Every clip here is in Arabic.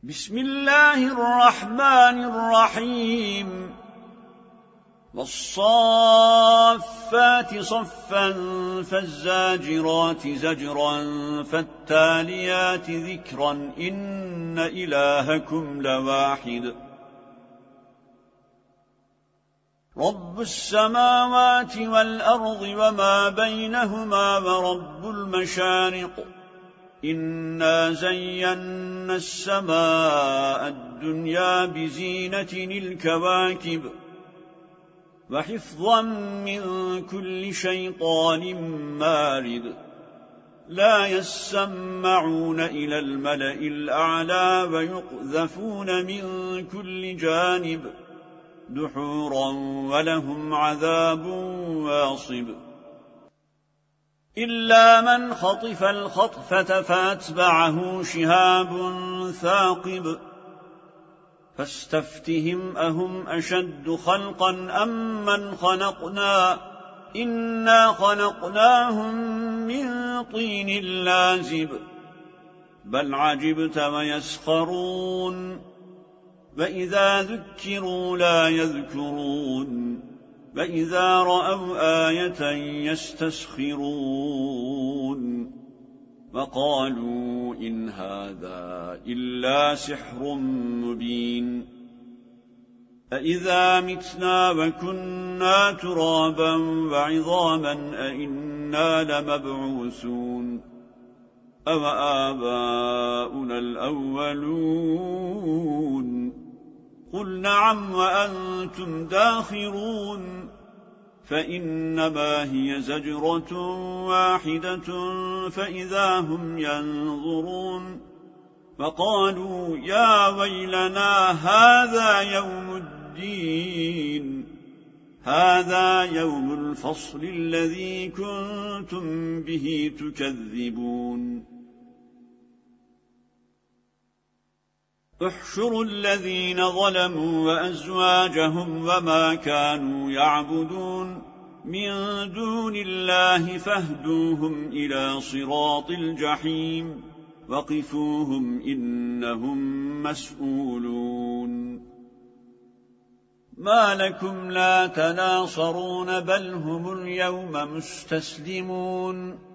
بسم الله الرحمن الرحيم والصافات صفا فالزاجرات زجرا فالتاليات ذكرا إن إلهكم لواحد رب السماوات والأرض وما بينهما ورب المشارق إنا زينا السماء الدنيا بزينة الكواكب وحفظا من كل شيطان مارد لا يسمعون إلى الملأ الأعلى ويقذفون من كل جانب دحورا ولهم عذاب واصب إلا من خطف الخطفة فاتبعه شهاب ثاقب فاستفتهم أهم أشد خلقا أم من خلقنا إنا خلقناهم من طين لازب بل عجبت ويسخرون وإذا ذكروا لا يذكرون وإذا رأوا آية يستسخرون وقالوا إن هذا إلا سحر مبين أإذا متنا وكنا ترابا وعظاما أإنا لمبعوثون أو آباؤنا الأولون قل نعم وأنتم داخرون فإنما هي زجرة واحدة فإذا هم ينظرون فقالوا يا ويلنا هذا يوم الدين هذا يوم الفصل الذي كنتم به تكذبون احشروا الذين ظلموا وأزواجهم وما كانوا يعبدون من دون الله فاهدوهم إلى صراط الجحيم وقفوهم إنهم مسؤولون ما لكم لا تناصرون بل هم اليوم مستسلمون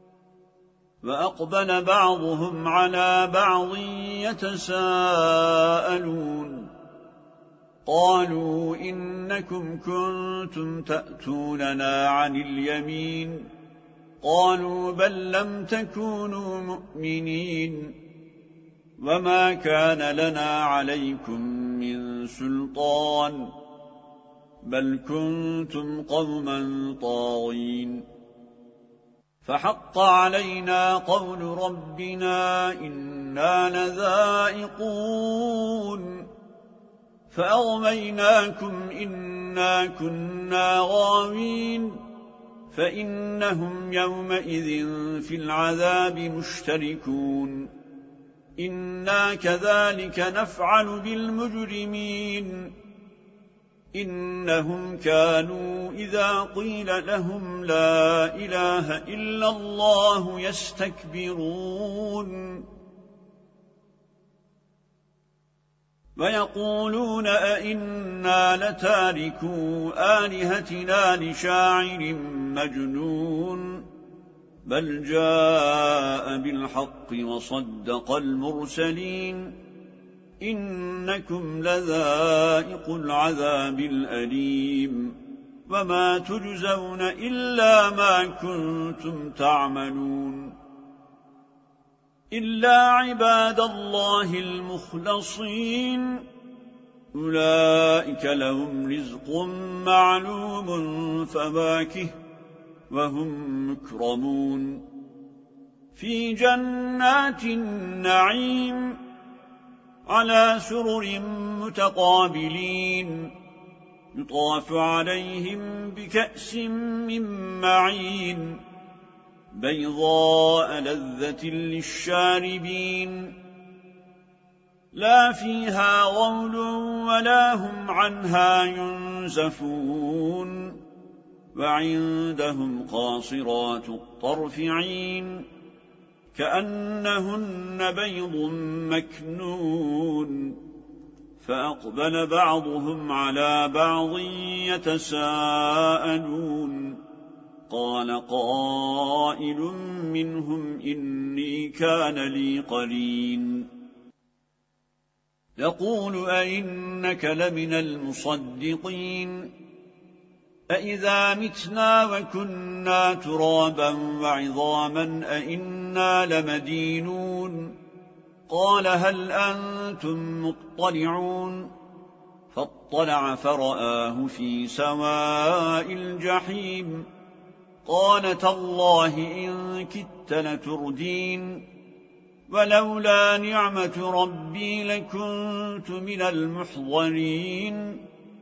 وأقبل بعضهم على بعض يتساءلون قالوا إنكم كنتم تأتوننا عن اليمين قالوا بل لم تكونوا مؤمنين وما كان لنا عليكم من سلطان بل كنتم قوما طاغين فحق علينا قول ربنا إنا لذائقون فأغويناكم إنا كنا غاوين فإنهم يومئذ في العذاب مشتركون إنا كذلك نفعل بالمجرمين إنهم كانوا إذا قيل لهم لا إله إلا الله يستكبرون ويقولون أئنا لتاركو آلهتنا لشاعر مجنون بل جاء بالحق وصدق المرسلين إنكم لذائق العذاب الأليم وما تجزون إلا ما كنتم تعملون إلا عباد الله المخلصين أولئك لهم رزق معلوم فواكه وهم مكرمون في جنات النعيم على سرر متقابلين يطاف عليهم بكأس من معين بيضاء لذة للشاربين لا فيها غول ولا هم عنها ينزفون وعندهم قاصرات الطرف عين كأنهن بيض مكنون فأقبل بعضهم على بعض يتساءلون قال قائل منهم إني كان لي قرين يقول أئنك لمن المصدقين أئذا متنا وكنا ترابا وعظاما أئنا لمدينون قال هل أنتم مطلعون فاطلع فرآه في سواء الجحيم قال تالله إن كدت لتردين ولولا نعمة ربي لكنت من المحضرين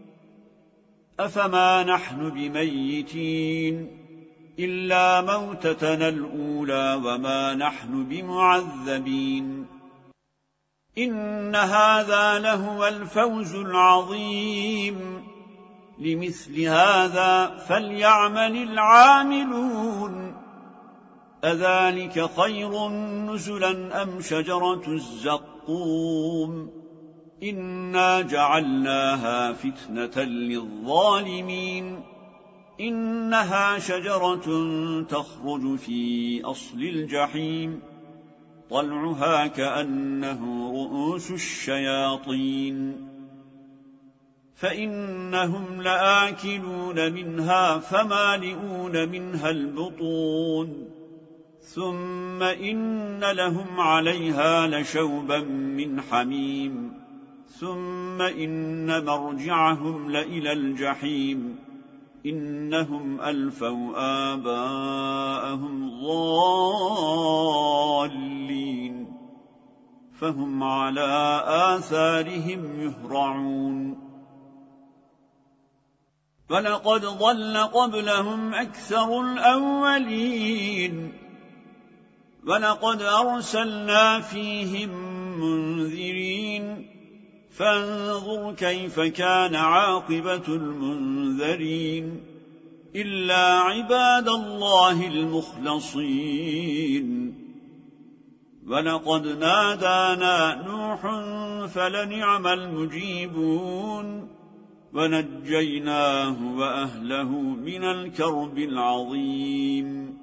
أفما نحن بميتين إلا موتتنا الأولى وما نحن بمعذبين إن هذا لهو الفوز العظيم لمثل هذا فليعمل العاملون أذلك خير نزلا أم شجرة الزقوم إنا جعلناها فتنة للظالمين إنها شجرة تخرج في أصل الجحيم طلعها كأنه رؤوس الشياطين فإنهم لآكلون منها فمالئون منها البطون ثم إن لهم عليها لشوبا من حميم ثم إن مرجعهم لإلى الجحيم إنهم ألفوا آباءهم ضالين فهم على آثارهم يهرعون ولقد ضل قبلهم أكثر الأولين ولقد أرسلنا فيهم منذرين فانظر كيف كان عاقبة المنذرين إلا عباد الله المخلصين ولقد نادانا نوح فلنعم المجيبون ونجيناه وأهله من الكرب العظيم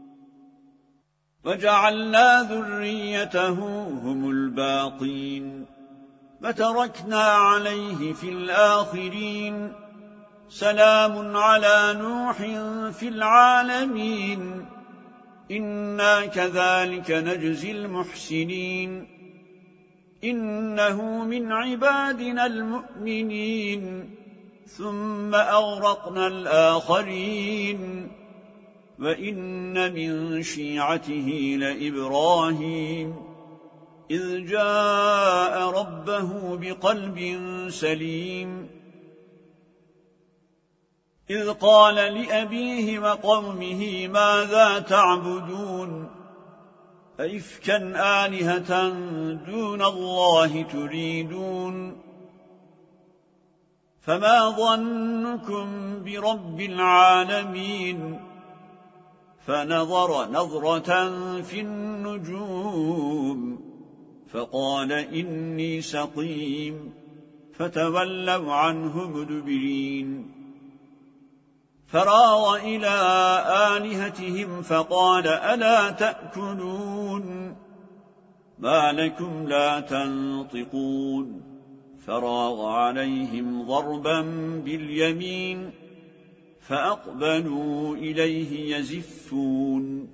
وجعلنا ذريته هم الباقين وتركنا عليه في الآخرين سلام على نوح في العالمين إنا كذلك نجزي المحسنين إنه من عبادنا المؤمنين ثم أغرقنا الآخرين وإن من شيعته لإبراهيم إذ جاء ربه بقلب سليم إذ قال لأبيه وقومه ماذا تعبدون أئفكا آلهة دون الله تريدون فما ظنكم برب العالمين فنظر نظرة في النجوم فقال إني سقيم فتولوا عنه مدبرين فراغ إلى آلهتهم فقال ألا تأكلون ما لكم لا تنطقون فراغ عليهم ضربا باليمين فأقبلوا إليه يزفون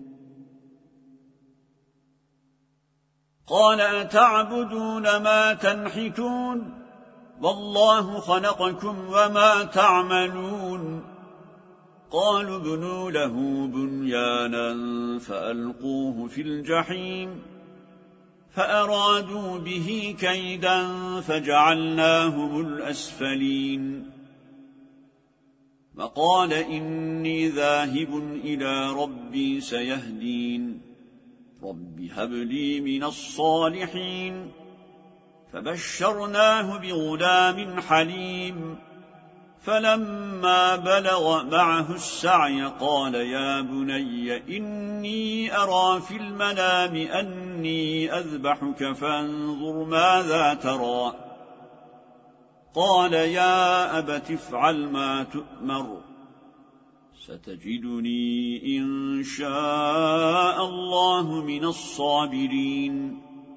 قال أتعبدون ما تنحتون والله خلقكم وما تعملون قالوا ابنوا له بنيانا فألقوه في الجحيم فأرادوا به كيدا فجعلناهم الأسفلين وقال إني ذاهب إلى ربي سيهدين رب هب لي من الصالحين فبشرناه بغلام حليم فلما بلغ معه السعي قال يا بني إني أرى في المنام أني أذبحك فانظر ماذا ترى. قال يا أبت افعل ما تؤمر ستجدني إن شاء الله من الصابرين.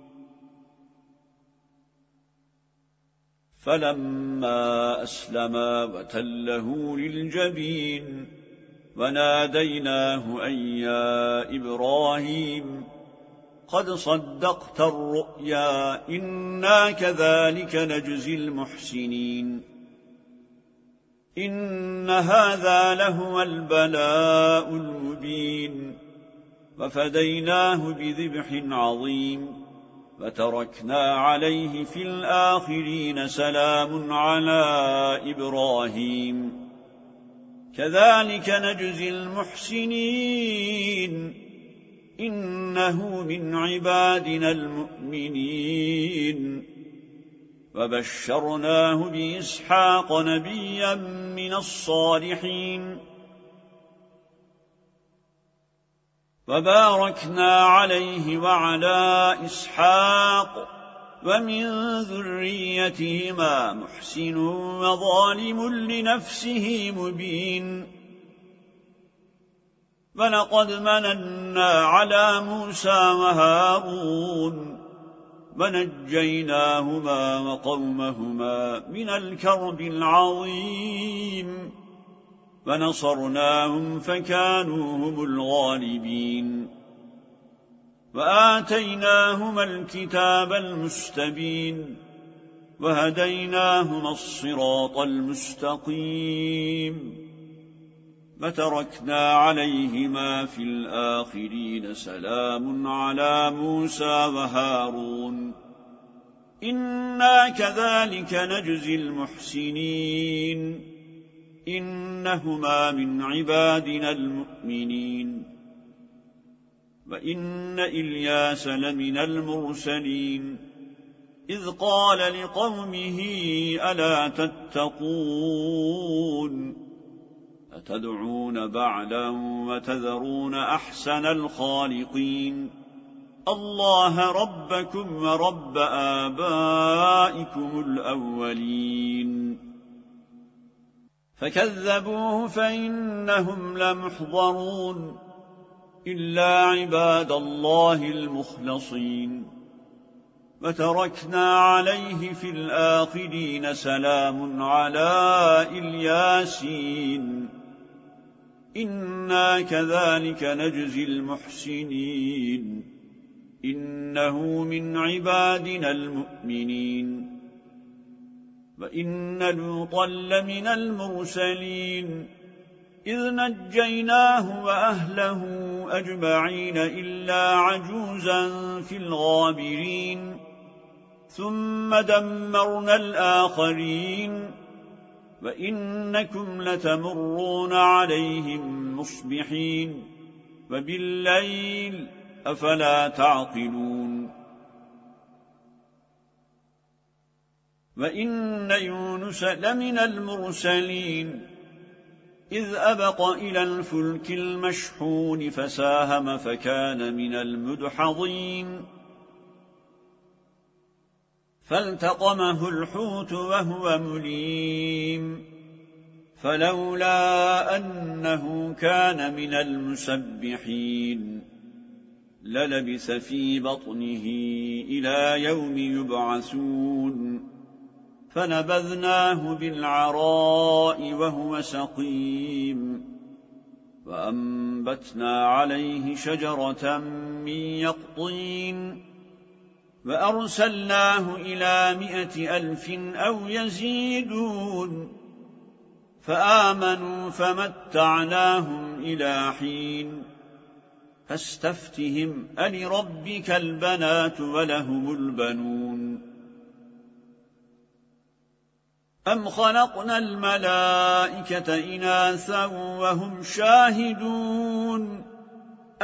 فلما أسلما وتله للجبين وناديناه أن يا إبراهيم قد صدقت الرؤيا إنا كذلك نجزي المحسنين. إن هذا لهو البلاء المبين وفديناه بذبح عظيم وتركنا عليه في الآخرين سلام على إبراهيم كذلك نجزي المحسنين إنه من عبادنا المؤمنين. وبشرناه بإسحاق نبيا من الصالحين وباركنا عليه وعلى إسحاق ومن ذريتهما محسن وظالم لنفسه مبين. ولقد مننا على موسى وهارون ونجيناهما وقومهما من الكرب العظيم ونصرناهم فكانوا هم الغالبين. وآتيناهما الكتاب المستبين وهديناهما الصراط المستقيم وتركنا عليهما في الآخرين سلام على موسى وهارون إنا كذلك نجزي المحسنين إنهما من عبادنا المؤمنين. وإن إلياس لمن المرسلين إذ قال لقومه ألا تتقون أتدعون بعلا وتذرون أحسن الخالقين الله ربكم ورب آبائكم الأولين. فكذبوه فإنهم لمحضرون إلا عباد الله المخلصين وتركنا عليه في الآخرين سلام على الياسين إنا كذلك نجزي المحسنين إنه من عبادنا المؤمنين. وإن لوطا لمن المرسلين إذ نجيناه وأهله أجمعين إلا عجوزا في الغابرين ثم دمرنا الآخرين وإنكم لتمرون عليهم مصبحين وبالليل أفلا تعقلون. وإن يونس لمن المرسلين إذ أبق إلى الفلك المشحون فساهم فكان من المدحضين فالتقمه الحوت وهو مليم فلولا أنه كان من المسبحين للبث في بطنه إلى يوم يبعثون فنبذناه بالعراء وهو سقيم وأنبتنا عليه شجرة من يقطين وأرسلناه إلى 100,000 أو يزيدون فآمنوا فمتعناهم إلى حين فاستفتهم ألربك البنات ولهم البنون أم خلقنا الملائكة إناثا وهم شاهدون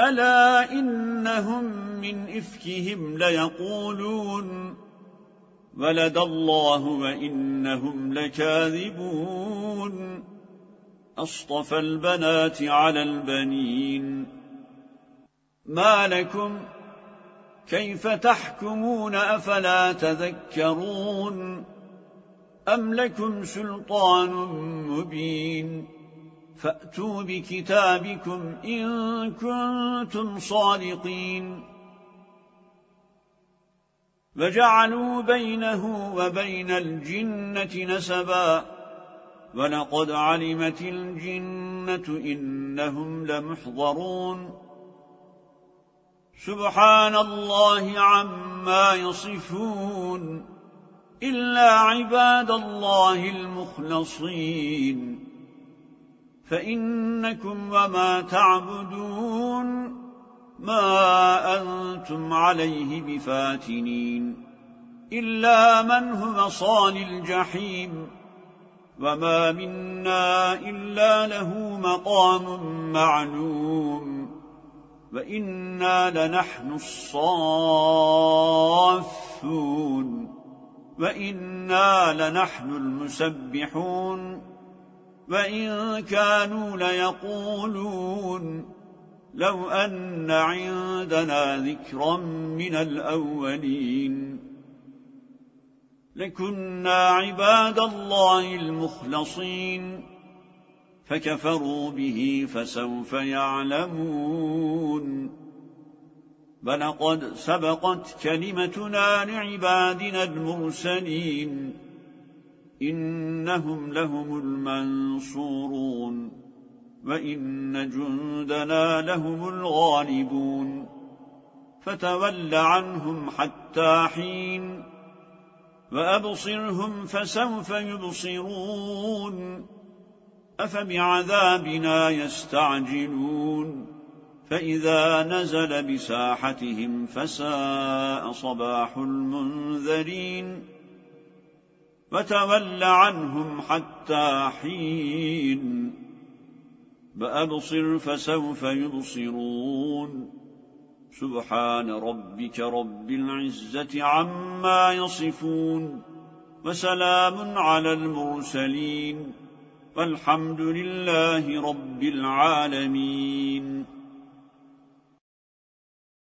ألا إنهم من إفكهم ليقولون ولد الله وإنهم لكاذبون أصطفى البنات على البنين ما لكم كيف تحكمون أفلا تذكرون أم لكم سلطان مبين فأتوا بكتابكم إن كنتم صادقين وجعلوا بينه وبين الجنة نسبا ولقد علمت الجنة إنهم لمحضرون سبحان الله عما يصفون إلا عباد الله المخلصين فإنكم وما تعبدون ما أنتم عليه بفاتنين إلا من هو صال الجحيم وما منا إلا له مقام معلوم وإنا لنحن الصافون وإنا لنحن المسبحون وإن كانوا ليقولون لو أن عندنا ذكرا من الأولين لكنا عباد الله المخلصين فكفروا به فسوف يعلمون ولقد سبقت كلمتنا لعبادنا المرسلين إنهم لهم المنصورون وإن جندنا لهم الغالبون فتول عنهم حتى حين وأبصرهم فسوف يبصرون أفبعذابنا يستعجلون فإذا نزل بساحتهم فساء صباح المنذرين وتول عنهم حتى حين وأبصر فسوف يبصرون سبحان ربك رب العزة عما يصفون وسلام على المرسلين والحمد لله رب العالمين.